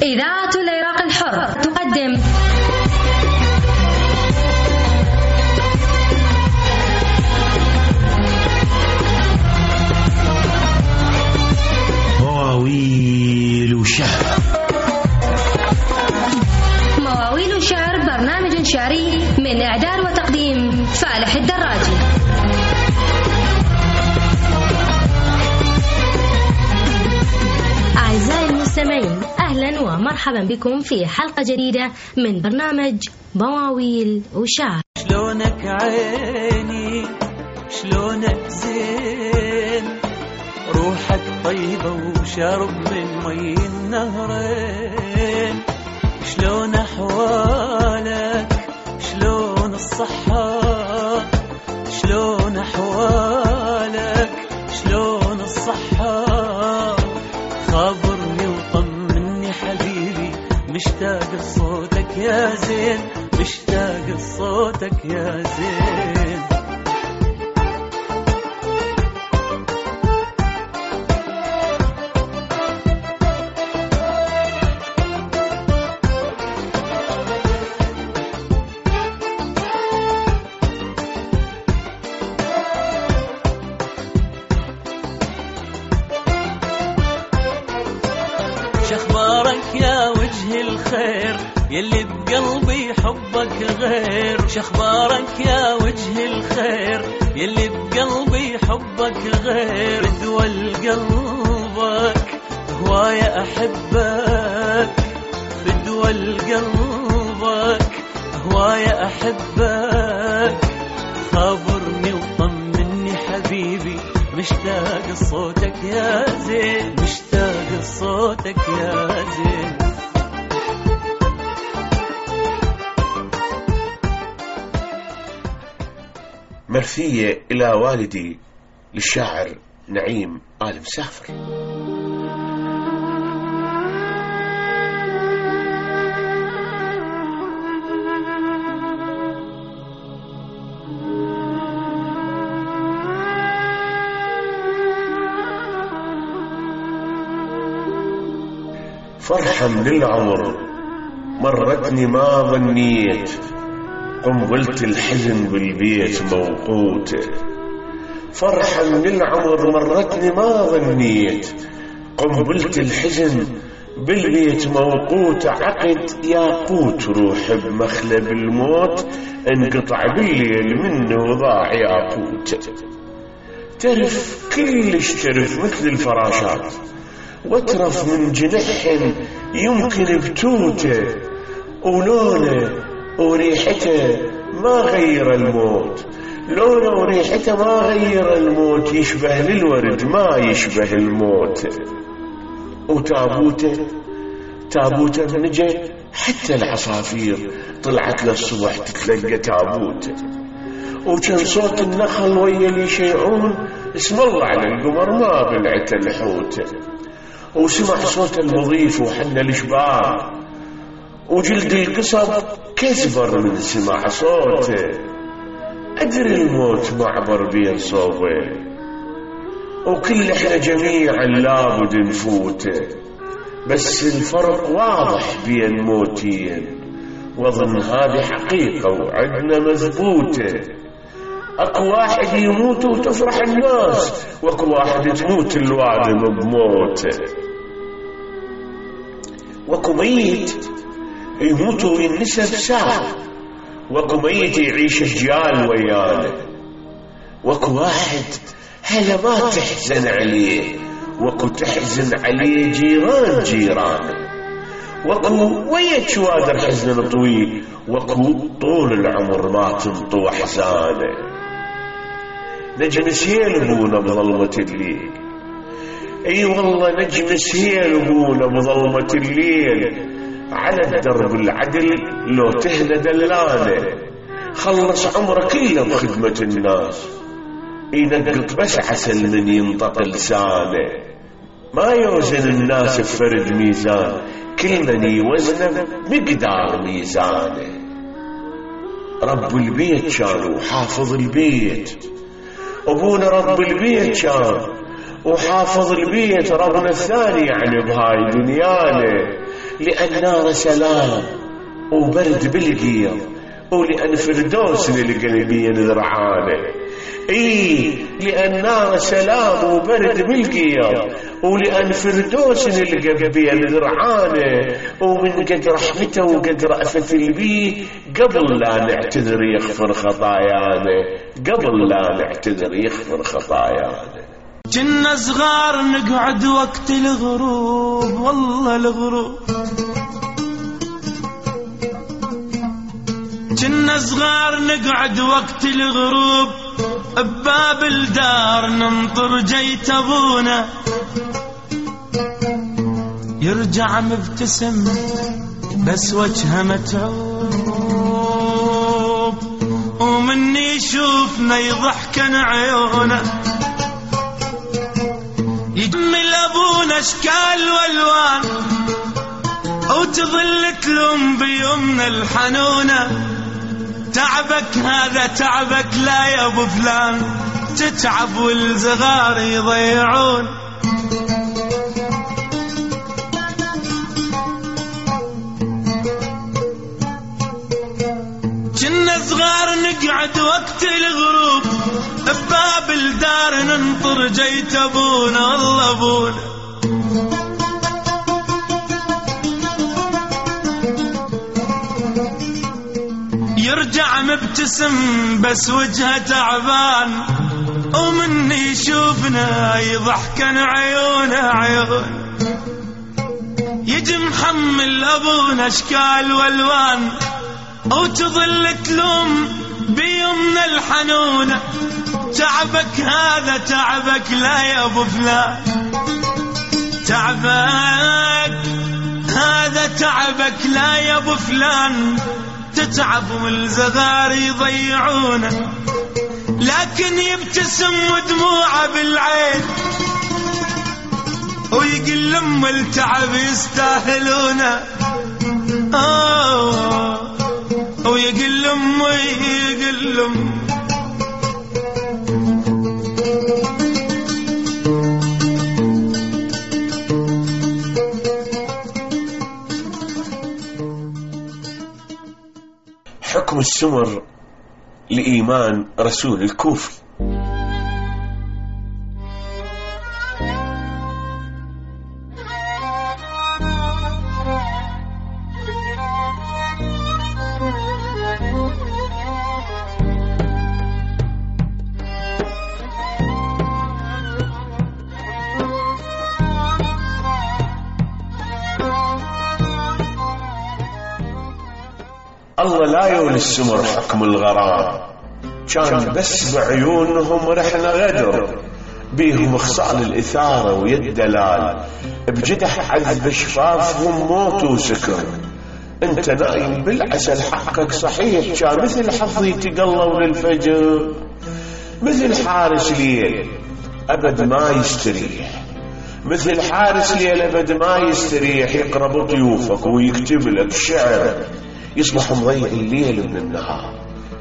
إذاعة العراق الحر تقدم مواويل شعر. مواويل شعر برنامج شعري من إعداد وتقديم فالح الدراجي. أعزائي المستمعين، أهلا ومرحبا بكم في حلقة جديدة من برنامج مواويل وشعر. شلونك عيني شلونك زين، روحك طيبة وشرب من مي النهرين، شلون أحوالك شلون الصحة، شلون أحوالك شلون الصحة، خابرني وطمني حبيبي، مشتاق لصوتك يا زين، مشتاق لصوتك يا زين. شخبارك يا وجه الخير يلي بقلبي حبك غير، شخبارك يا وجه الخير يلي بقلبي حبك غير، بدول قلبك هواية أحبك، بدول قلبك هواية أحبك، خابرني وطمني حبيبي، مشتاق لصوتك يا زين، مشتاق لصوتك يا زين. مرثية إلى والدي للشاعر نعيم آل مسافر. فرحة من العمر مرتني ما ظنيت، قنبلة الحزن بالبيت موقوتة، فرحة من العمر مرتني ما ظنيت، قنبلة الحزن بالبيت موقوتة، عقد ياقوت روح بمخلب الموت، انقطع بالليل منه وضاع ياقوت، ترف كلش ترف مثل الفراشات، واترف من جنحهم يمكن بتوته، ولونه وريحته ما غير الموت، لونه وريحته ما غير الموت، يشبه للورد ما يشبه الموت، وتابوته تابوته نجي حتى العصافير طلعت للصبح تتلقى تابوته، وكان صوت النخل ويا اللي يشيعون اسم الله على القمر ما بلعت الحوته، وسمع صوت المضيف وحن الاشباع، وجلد القصب كسبر من سمع صوته، أدري الموت معبر بين صوبه، وكل احنا جميعا لابد نفوته، بس الفرق واضح بين موتين، وظن هذه حقيقة وعدنا مذبوته، اكو واحد يموت وتفرح الناس، واكو واحد تموت الوادم بموته، واكو ميت يموت وينسب ساعة، واكو ميت يعيش اجيال ويانا، واكو واحد هلا ما تحزن عليه، واكو تحزن عليه جيران جيرانه، واكو ويا شوادر حزن طويل، واكو طول العمر ما تنطو احزانه، نجم سهيل ابونا بظلمة الليل، اي والله نجم سهيل ابونا بظلمة الليل، على الدرب العدل لو تهدى دلانه، خلص عمره كله بخدمة الناس، ينقط بس عسل من ينطق لسانه، ما يوزن الناس بفرد ميزان، كل من يوزنه مقدار ميزانه، رب البيت كان وحافظ البيت، أبونا رب البيت كان وحافظ البيت، ربنا الثاني يعني بهاي دنيانا، لأن نار سلام وبرد بالقير، ولأن فردوس للقلبية ذرعانه. لأن نار سلام وبرد بالقير، ولأن فردوس للقلبية ذرعانه، ومن قد رحمته وقد رأفة البيه قبل لا نعتذر يغفر خطايانا، قبل لا نعتذر يغفر خطايانا. كنا صغار نقعد وقت الغروب، والله الغروب كنا صغار نقعد وقت الغروب بباب الدار ننطر جيت ابونا يرجع مبتسم بس وجهه متعوب، ومني يشوفنا يضحكن عيونه، يجمل ابونا اشكال والوان وتظل تلوم بيومنا الحنونه. تعبك هذا تعبك لا يا ابو فلان، تتعب والصغار يضيعون. كنا صغار نقعد وقت الغروب بباب الدار ننطر جيت ابونا، والله ابونا يرجع مبتسم بس وجهه تعبان، ومن يشوفنا يضحكن عيونه عيون، يجي محمل ابونا اشكال والوان وتظل تلوم بيومنا الحنونه. تعبك هذا تعبك لا يا ابو فلان، تعبك هذا تعبك لا يا ابو فلان، تتعب والصغار يضيعونه. لكن يبتسم ودموعه بالعين ويقول لهم التعب يستاهلونه، ويقول لهم ويقول لهم. حكم السمر لإيمان رسول الكوفي. الله لا يولي السمر حكم الغرام، كان بس بعيونهم رحنا غدر، بيهم خصال الإثارة ويد دلال، بجدح عذب شفافهم موت وسكر. انت نايم بالعسل حقك صحيح، كان مثل حظي تقلوا للفجر، مثل حارس ليل أبد ما يستريح، مثل حارس ليل أبد ما يستريح، يقرب ضيوفك ويكتب لك شعر، يصبح مضيع الليل من النهار،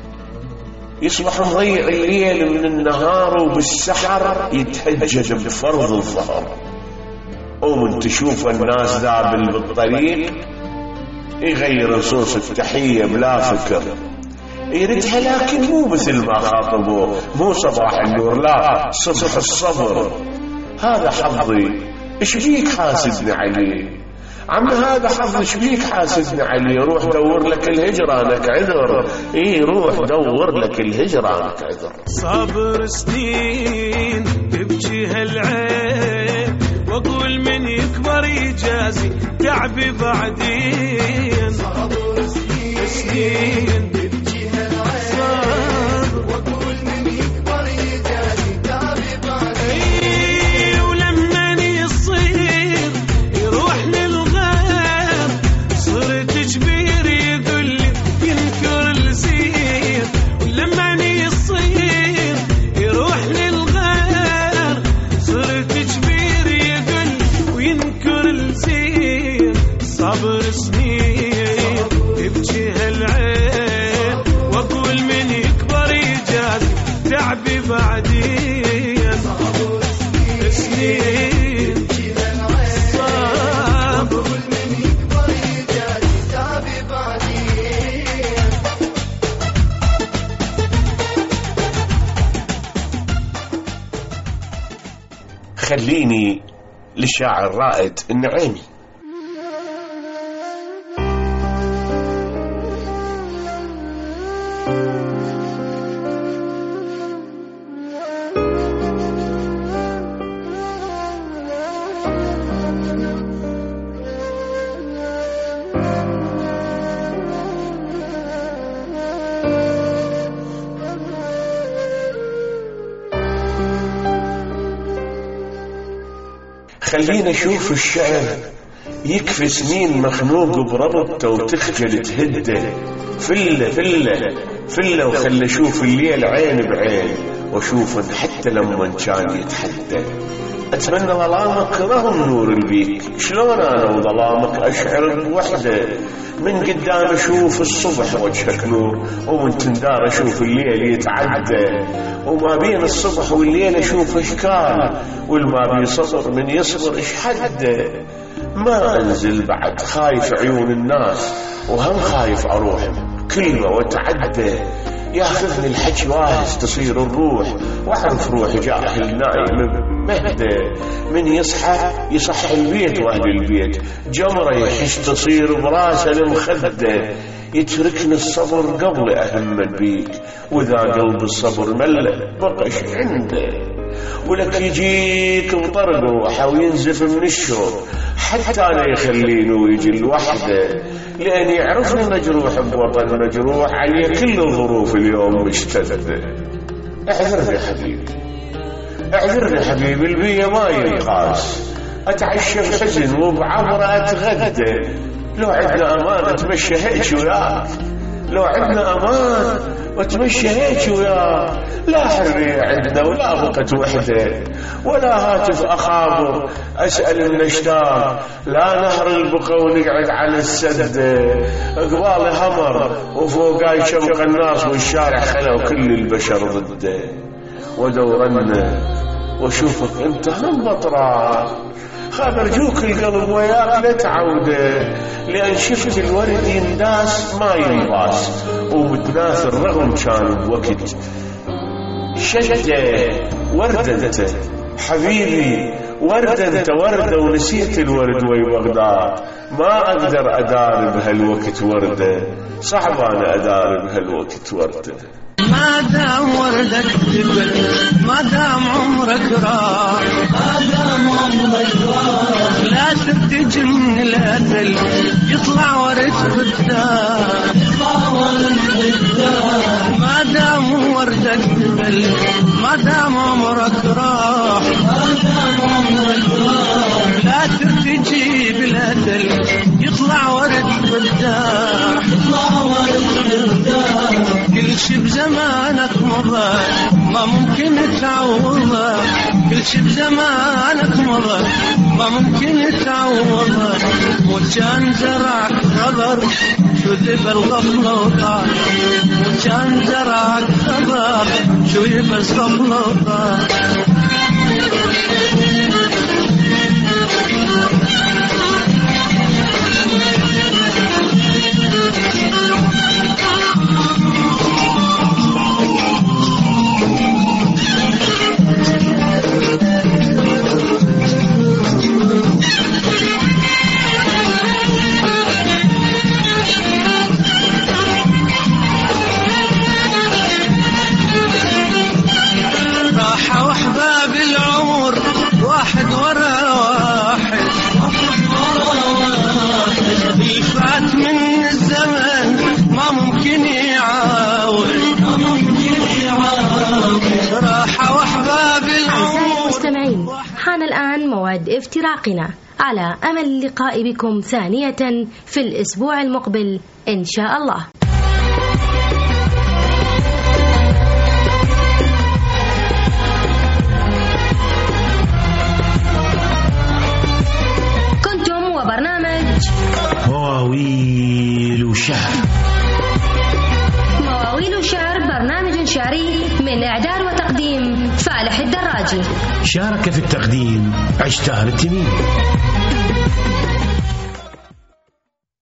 يصبح مضيع الليل من النهار، وبالسحر يتهجد بفرض الظهر. ومن تشوف الناس ذابل بالطريق يغير نصوص التحية بلا فكر، يردها لكن مو مثل ما خاطبوه، مو صباح النور، لا صبح الصبر. هذا حظي ايش بيك حاسدني عليه؟ عم هذا حظ ايش بيك حاسدني عليه؟ روح دور لك الهجرانك عذر، روح دور لك الهجرانك عذر. صابر سنين تبكي هالعين، واقول من يكبر يجازي تعبي بعدين. صابر سنين تبكي هالعين، واقول من يكبر يجازي تعبي بعدين. ولما يصير يروح للغير صرت كبير يقول لي ينكر الزين. ولما يصير يروح للغير صرت كبير يقول وينكر الزين. صبر سنين تبكي هالعين، واقول من يكبر يجازي تعبي بعدين. سنين خليني للشاعر رائد النعيمي. خلينا نشوف الشعر يكفي سنين مخنوق بربطته وتخجل تهده، فله فله فله وخلي اشوف الليل عين بعين واشوف حتى لما كان يتحدى. اتمنى ظلامك رغم نور البيك، شلون انا وظلامك اشعر بوحده، من قدام اشوف الصبح وجهك نور، ومن تندار اشوف الليل يتعدى، وما بين الصبح والليل اشوف اشكال، والما بي صبر من يصبر ايش حده. ما انزل بعد خايف عيون الناس، وهم خايف اروح كلمه واتعدى، ياخذني الحكي واهز تصير الروح، واعرف روحي جاهل نايم مهدى، من يصحى يصح البيت واهل البيت، جمره يحش تصير براسه المخده، يتركني الصبر قبل اهمل بيك، واذا قلب الصبر مل بقش عنده، ولك يجيك بطرق روحه وينزف من الشوق، حتى انا يخليني ويجي لوحده، لأن يعرفني مجروح بوطن مجروح، عليه كل الظروف اليوم مشتدة. اعذرني حبيبي اعذرني حبيبي، البيئة ما ينقاس، اتعشى بحزن وبعبرة اتغدى، لو عندنا امان اتمشى هيك وياك، لو عندنا امان وتمشى هيك وياك، لا حرية عندنا ولا بقت وحدة، ولا هاتف اخابر اسأل النشتار، لا نهر البقى ونقعد على السد، قبالي همر وفوقاي شمق الناس، والشارع خلوا كل البشر ضده، ودورنا واشوفك انت هم بطراء، خاف ارجوك القلب وياك لا تعوده، لان شفت الورد ينداس ما ينباس، وبتناثر رغم كان بوقت شجة وردة حبيبي، وردة انت وردة ونسيت الورد وي بغداد، ما اقدر ادار بهالوقت وردة، صعب انا ادار بهالوقت وردة. ما دام وردك جبل، ما دام عمرك راح، ما دام عمرك راح، لا ترتج من الأثل يطلع ورد قدام، يطلع ورد قدام، ما دام وردك جبل، ما دام عمرك راح، ما دام عمرك راح، لا ترتجي بالأثل يطلع ورد قدام، يطلع ورد قدام، كل شي بزمانك مضى ما ممكن تعوضه، كل شي بزمانك مضى ما ممكن تعوضه، وكان زرعك خبر شو ذب الغفلة وطار، وكان زرعك خبر شو ذب الغفلة وطار. حان الآن موعد افتراقنا، على أمل اللقاء بكم ثانية في الأسبوع المقبل إن شاء الله. كنتم وبرنامج مواويل وشعر. مواويل وشعر برنامج شعري من إعداد وتقديم فالح الدراجي. شارك في التقديم عشتار التميمي.